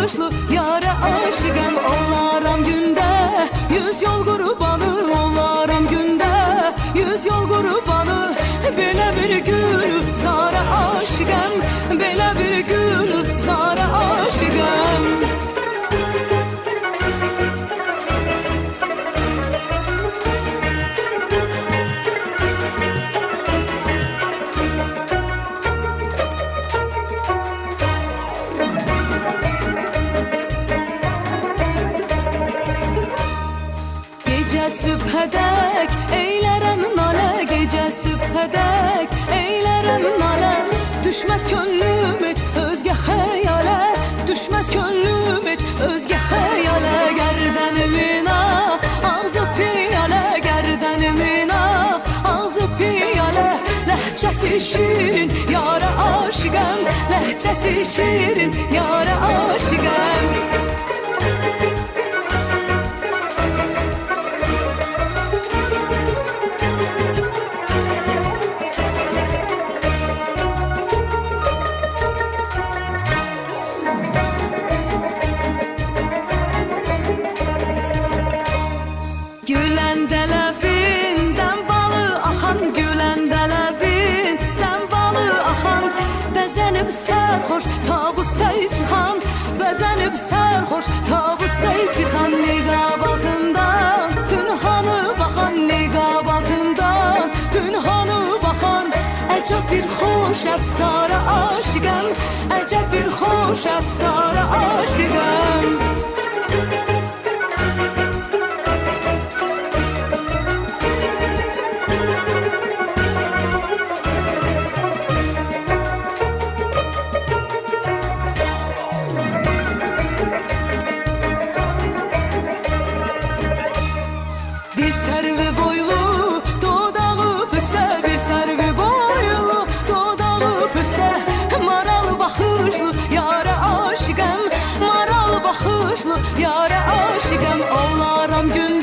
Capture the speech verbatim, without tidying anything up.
baxışlı yara aşıqəm. Olaram gündə yüz yol qurbanı, olaram gündə yüz yol qurbanı. Belə bir gül zara aşıqəm, belə bir gül zara aşıqəm. Gecə sübhədək eylərəm nalə, gecə sübhədək eylərəm nalə. Düşməz könlüm heç özgə xəyalə, düşməz könlüm heç özgə xəyalə. Gərdənimina ağzı piyalə, gərdənimina ağzı piyalə. Ləhcəsi şirin yara aşıqəm, ləhcəsi şirin yara aşıqəm. Güləndə ləbindən balı axan, güləndə ləbindən balı axan. Bəzənib sərxoş tavustay çıxan, bəzənib sərxoş tavustay çıxan. Niqabatından günhanı baxan, niqabatından günhanı baxan. Əcəb bir xoş əftara aşıqəm, əcəb bir xoş əftara aşıqəm. Bir sərvi boylu dodağı püstə, bir sərvi boylu dodağı püstə. Maral baxışlı yara aşıqəm, maral baxışlı yara aşıqəm. Olaram gün